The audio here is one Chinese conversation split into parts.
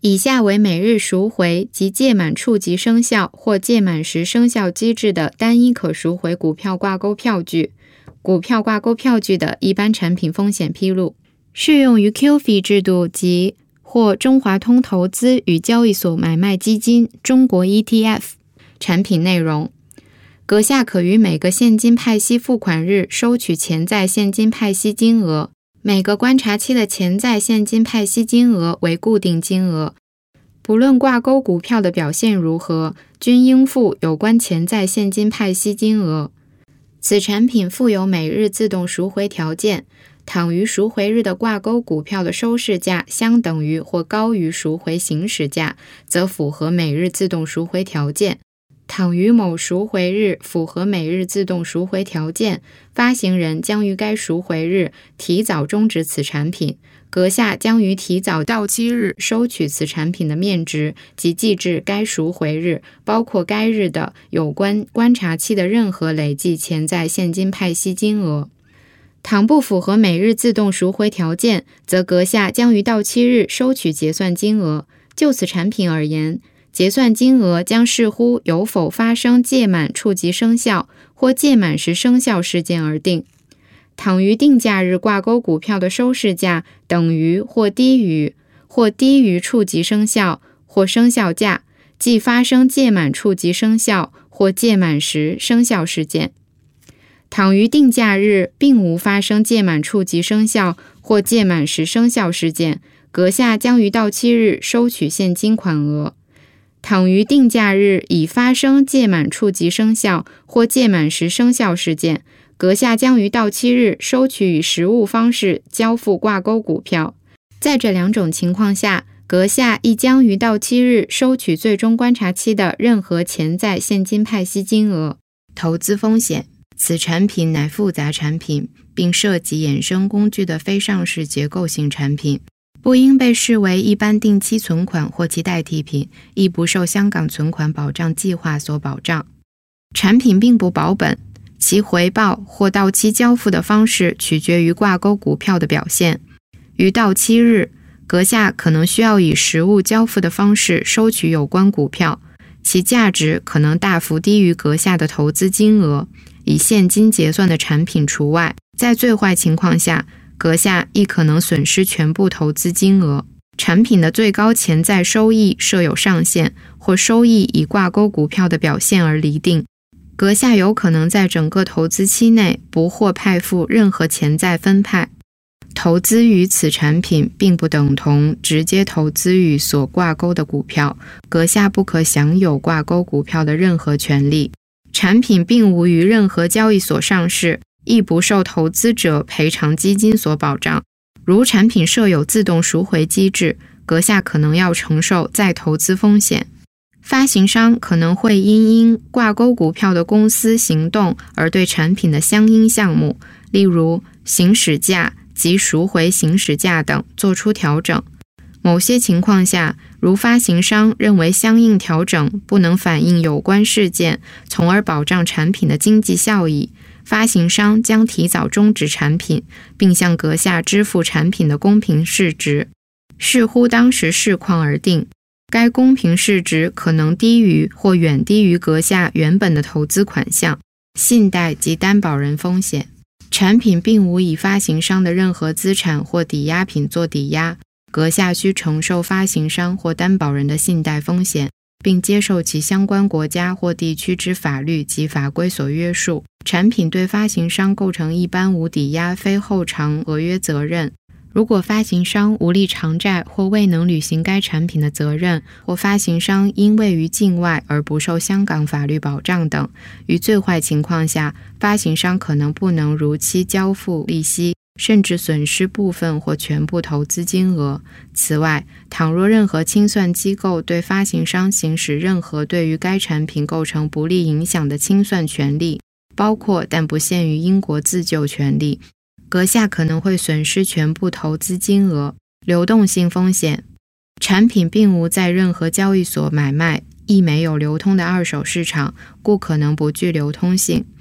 以下为每日赎回及届满处即生效或届满时生效机制的单一可赎回股票挂钩票据。股票挂钩票据的一般产品风险披露，适用于 QF 制度及或中华通投资与交易所买卖基金中国 ETF。 产品内容，阁下可于每个现金派息付款日收取潜在现金派息金额，每个观察期的潜在现金派息金额为固定金额，不论挂钩股票的表现如何，均应付有关潜在现金派息金额。此产品附有每日自动赎回条件，倘于赎回日的挂钩股票的收市价相等于或高于赎回行使价，则符合每日自动赎回条件。倘于某赎回日符合每日自动赎回条件，发行人将于该赎回日提早终止此产品，阁下将于提早到期日收取此产品的面值及计至该赎回日，包括该日的有关观察期的任何累计潜在现金派息金额。倘不符合每日自动赎回条件，则阁下将于到期日收取结算金额。就此产品而言，结算金额将视乎有否发生届满处即生效或届满时生效事件而定。倘于定价日挂钩股票的收市价等于或低于处即生效或生效价，即发生届满处即生效或届满时生效事件。倘于定价日并无发生届满处即生效或届满时生效事件，阁下将于到期日收取现金款额。倘于定价日已发生届满处即生效或届满时生效事件，阁下将于到期日收取以实物方式交付挂钩股票。在这两种情况下，阁下亦将于到期日收取最终观察期的任何潜在现金派息金额。投资风险，此产品乃复杂产品，并涉及衍生工具的非上市结构性产品，不应被视为一般定期存款或其代替品，亦不受香港存款保障计划所保障。产品并不保本，其回报或到期交付的方式取决于挂钩股票的表现。于到期日，阁下可能需要以实物交付的方式收取有关股票，其价值可能大幅低于阁下的投资金额，以现金结算的产品除外。在最坏情况下，阁下亦可能损失全部投资金额。产品的最高潜在收益设有上限，或收益以挂钩股票的表现而厘定。阁下有可能在整个投资期内不获派付任何潜在分派。投资于此产品并不等同直接投资于所挂钩的股票，阁下不可享有挂钩股票的任何权利。产品并无于任何交易所上市，亦不受投资者赔偿基金所保障。如产品设有自动赎回机制，阁下可能要承受再投资风险。发行商可能会因挂钩股票的公司行动而对产品的相应项目，例如行使价及赎回行使价等做出调整。某些情况下，如发行商认为相应调整不能反映有关事件，从而保障产品的经济效益，发行商将提早终止产品，并向阁下支付产品的公平市值，视乎当时市况而定。该公平市值可能低于或远低于阁下原本的投资款项。信贷及担保人风险，产品并无以发行商的任何资产或抵押品做抵押，阁下需承受发行商或担保人的信贷风险，并接受其相关国家或地区之法律及法规所约束。产品对发行商构成一般无抵押非后偿违约责任。如果发行商无力偿债或未能履行该产品的责任，或发行商因位于境外而不受香港法律保障等，于最坏情况下，发行商可能不能如期交付利息，甚至损失部分或全部投资金额。此外，倘若任何清算机构对发行商行使任何对于该产品构成不利影响的清算权利，包括但不限于英国自救权利，阁下可能会损失全部投资金额。流动性风险，产品并无在任何交易所买卖，亦没有流通的二手市场，故可能不具流通性。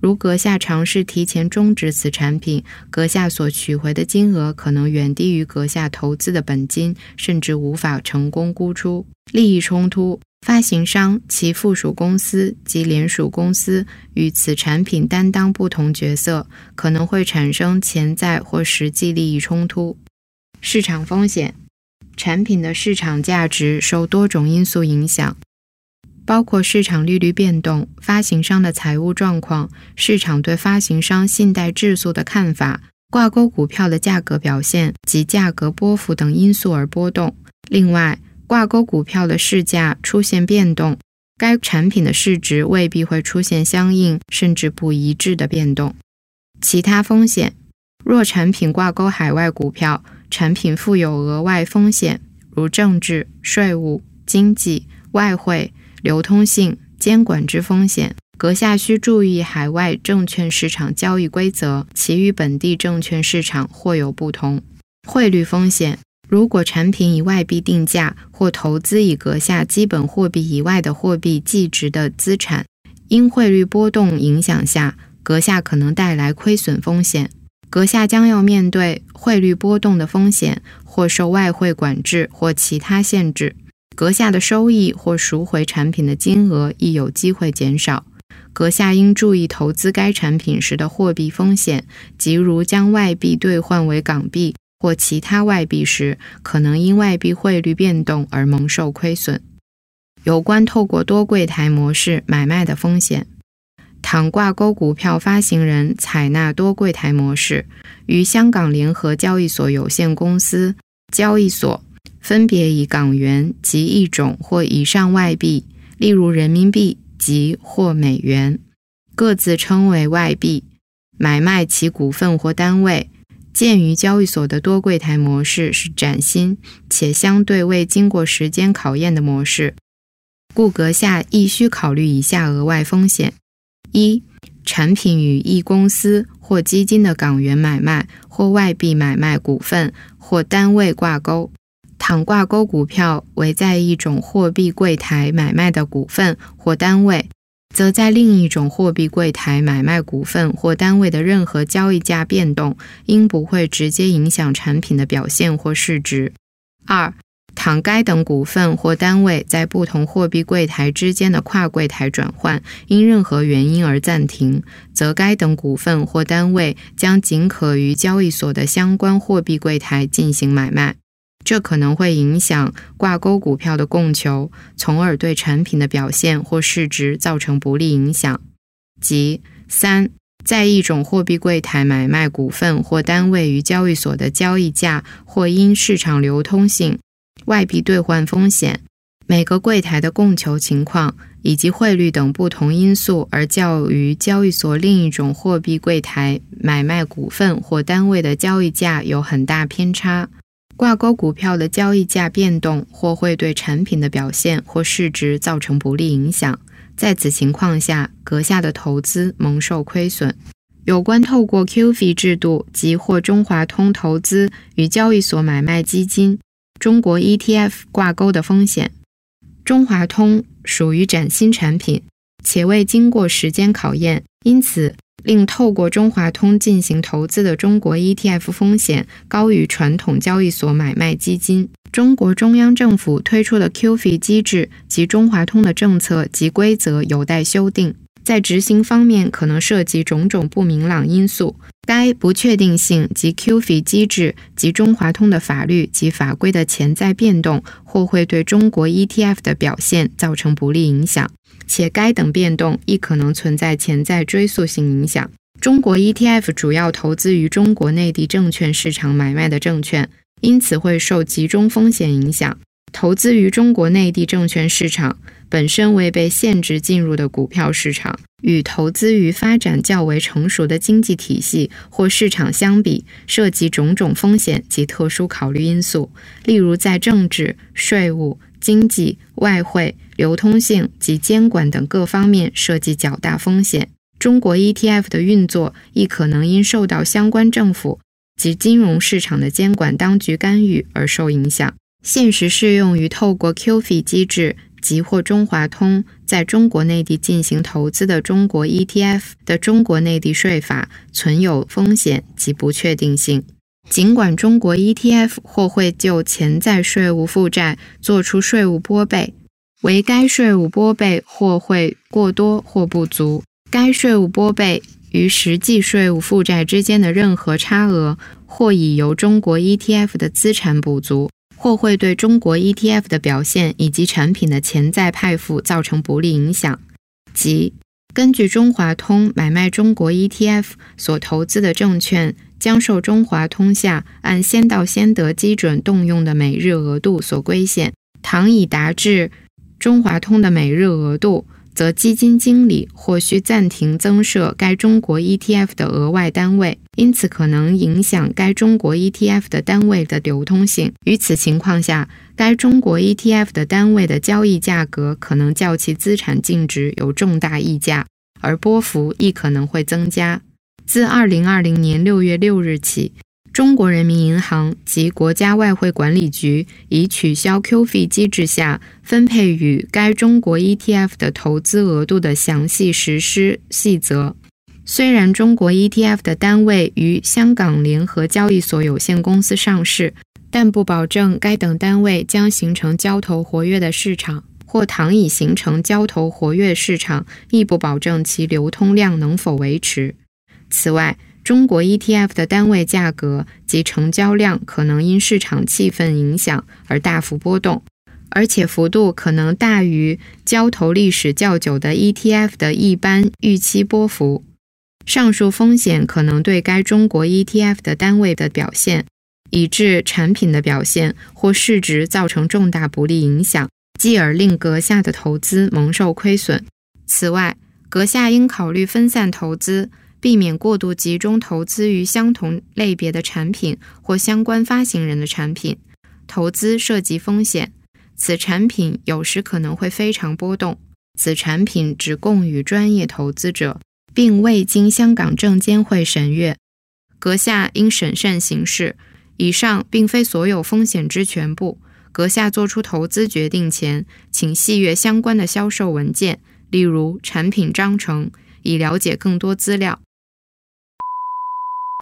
如阁下尝试提前终止此产品，阁下所取回的金额可能远低于阁下投资的本金，甚至无法成功估出。利益冲突，发行商、其附属公司及联属公司与此产品担当不同角色，可能会产生潜在或实际利益冲突。市场风险，产品的市场价值受多种因素影响，包括市场利率变动、发行商的财务状况、市场对发行商信贷质素的看法、挂钩股票的价格表现及价格波幅等因素而波动。另外，挂钩股票的市价出现变动，该产品的市值未必会出现相应甚至不一致的变动。其他风险，若产品挂钩海外股票，产品负有额外风险，如政治、税务、经济、外汇、流通性、监管之风险，阁下需注意海外证券市场交易规则，其与本地证券市场或有不同。汇率风险，如果产品以外币定价或投资以阁下基本货币以外的货币计值的资产，因汇率波动影响下，阁下可能带来亏损风险。阁下将要面对汇率波动的风险，或受外汇管制或其他限制。阁下的收益或赎回产品的金额亦有机会减少。阁下应注意投资该产品时的货币风险，即如将外币兑换为港币或其他外币时，可能因外币汇率变动而蒙受亏损。有关透过多柜台模式买卖的风险，倘挂钩股票发行人采纳多柜台模式，于香港联合交易所有限公司交易所分别以港元及一种或以上外币，例如人民币及或美元，各自称为外币，买卖其股份或单位。鉴于交易所的多柜台模式是崭新且相对未经过时间考验的模式，故阁下亦需考虑以下额外风险：一、产品与一公司或基金的港元买卖或外币买卖股份或单位挂钩，倘挂钩股票为在一种货币柜台买卖的股份或单位，则在另一种货币柜台买卖股份或单位的任何交易价变动，应不会直接影响产品的表现或市值。二、倘该等股份或单位在不同货币柜台之间的跨柜台转换因任何原因而暂停，则该等股份或单位将仅可于交易所的相关货币柜台进行买卖，这可能会影响挂钩股票的供求，从而对产品的表现或市值造成不利影响。即三、在一种货币柜台买卖股份或单位于交易所的交易价或因市场流通性、外币兑换风险、每个柜台的供求情况以及汇率等不同因素而较于交易所另一种货币柜台买卖股份或单位的交易价有很大偏差。挂钩股票的交易价变动或会对产品的表现或市值造成不利影响，在此情况下，阁下的投资蒙受亏损。有关透过 QF 制度及或中华通投资与交易所买卖基金、中国 ETF 挂钩的风险。中华通属于崭新产品，且未经过时间考验，因此令透过中华通进行投资的中国 ETF 风险高于传统交易所买卖基金。中国中央政府推出的 QF 机制及中华通的政策及规则有待修订，在执行方面可能涉及种种不明朗因素。该不确定性及 QF 机制及中华通的法律及法规的潜在变动，或会对中国 ETF 的表现造成不利影响，且该等变动亦可能存在潜在追溯性影响。中国 ETF 主要投资于中国内地证券市场买卖的证券，因此会受集中风险影响。投资于中国内地证券市场本身为被限制进入的股票市场，与投资于发展较为成熟的经济体系或市场相比，涉及种种风险及特殊考虑因素，例如在政治、税务、经济、外汇、流通性及监管等各方面涉及较大风险。中国 ETF 的运作亦可能因受到相关政府及金融市场的监管当局干预而受影响。现时适用于透过 QF 机制及或中华通在中国内地进行投资的中国 ETF 的中国内地税法存有风险及不确定性。尽管中国 ETF 或会就潜在税务负债做出税务拨备，为该税务拨备或会过多或不足，该税务拨备与实际税务负债之间的任何差额，或已由中国 ETF 的资产补足，或会对中国 ETF 的表现以及产品的潜在派付造成不利影响。即根据中华通买卖中国 ETF 所投资的证券，将受中华通下按先到先得基准动用的每日额度所规限，倘已达至中华通的每日额度，则基金经理或需暂停增设该中国 ETF 的额外单位，因此可能影响该中国 ETF 的单位的流通性。于此情况下，该中国 ETF 的单位的交易价格可能较其资产净值有重大溢价，而波幅亦可能会增加。自2020年6月6日起，中国人民银行及国家外汇管理局已取消 QF 机制下分配与该中国 ETF 的投资额度的详细实施细则。虽然中国 ETF 的单位于香港联合交易所有限公司上市，但不保证该等单位将形成交投活跃的市场，或倘已形成交投活跃市场，亦不保证其流通量能否维持。此外，中国 ETF 的单位价格及成交量可能因市场气氛影响而大幅波动，而且幅度可能大于交投历史较久的 ETF 的一般预期波幅。上述风险可能对该中国 ETF 的单位的表现，以致产品的表现或市值造成重大不利影响，继而令阁下的投资蒙受亏损。此外，阁下应考虑分散投资，避免过度集中投资于相同类别的产品或相关发行人的产品。投资涉及风险，此产品有时可能会非常波动，此产品只供予专业投资者，并未经香港证监会审阅。阁下应审慎行事。以上并非所有风险之全部，阁下做出投资决定前，请细阅相关的销售文件，例如产品章程，以了解更多资料。